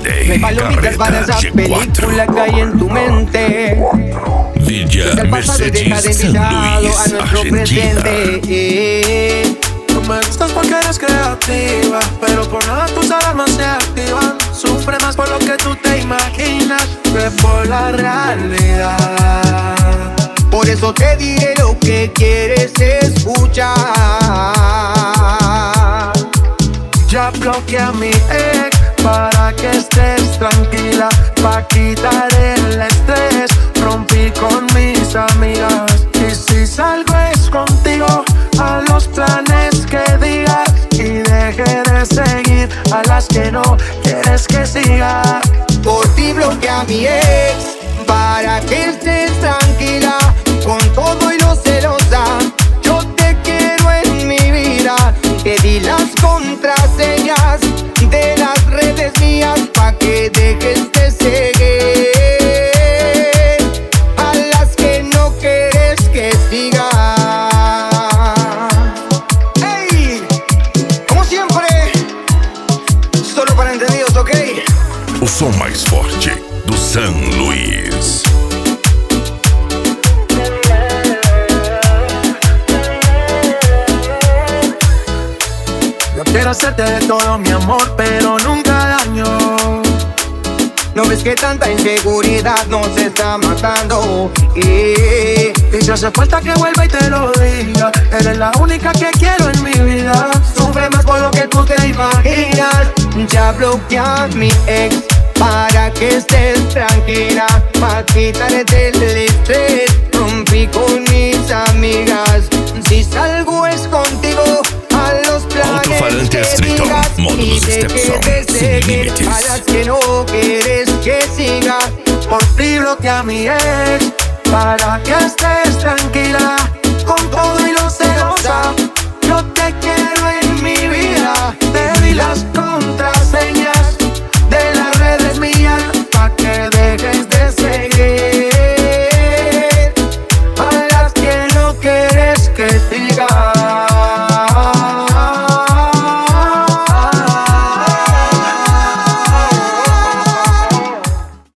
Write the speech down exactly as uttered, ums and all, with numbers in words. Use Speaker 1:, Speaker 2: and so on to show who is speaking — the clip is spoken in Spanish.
Speaker 1: No hay palomitas para esa película que hay en tu mente.
Speaker 2: Villa
Speaker 1: El pasado deja de
Speaker 2: Mercedes San
Speaker 1: invitado
Speaker 2: Luis,
Speaker 1: a nuestro
Speaker 2: Argentina.
Speaker 1: presente.
Speaker 3: Tú me gustas porque eres creativa, pero por nada tus alarmas se activan. Sufre más por lo que tú te imaginas que por la realidad.
Speaker 1: Por eso te diré lo que quieres escuchar.
Speaker 3: Ya bloqueé a mi ex para que estés tranquila, pa' quitar el estrés. Rompí con mis amigas y si salgo es contigo. A los planes que digas y deje de seguir a las que no quieres que siga.
Speaker 1: Por ti bloqueé a mi ex para que estés tranquila. Con todo y lo celosa, yo te quiero en mi vida. Te di las contraseñas de las redes mías pa' que dejes de seguir a las que no quieres que siga. Hey, como siempre, solo para entendidos, ¿ok?
Speaker 2: O som mais forte do San Luis.
Speaker 3: Yo quiero hacerte de todo mi amor, pero nunca daño.
Speaker 1: ¿No ves que tanta inseguridad nos está matando? Eh,
Speaker 3: Y si hace falta que vuelva y te lo diga, eres la única que quiero en mi vida.
Speaker 1: Sufre más por lo que tú te imaginas. Ya bloqueé a mi ex para que estés tranquila, pa' quitarte el estrés. Rompí con mis amigas. Si salgo es contigo. A los planes
Speaker 2: Alto-falante
Speaker 1: que
Speaker 2: Triton,
Speaker 1: digas
Speaker 2: módulos
Speaker 1: y
Speaker 2: Stepson,
Speaker 1: dejes de
Speaker 2: sin
Speaker 1: seguir
Speaker 2: límites.
Speaker 1: a las que no quieres que siga.
Speaker 3: Por ti bloqueé a mi ex para que estés tranquila. Con todo y lo celosa, yo te quiero en mi vida. Te di las contraseñas de las redes mías pa' que dejes de seguir a las que no quieres que siga.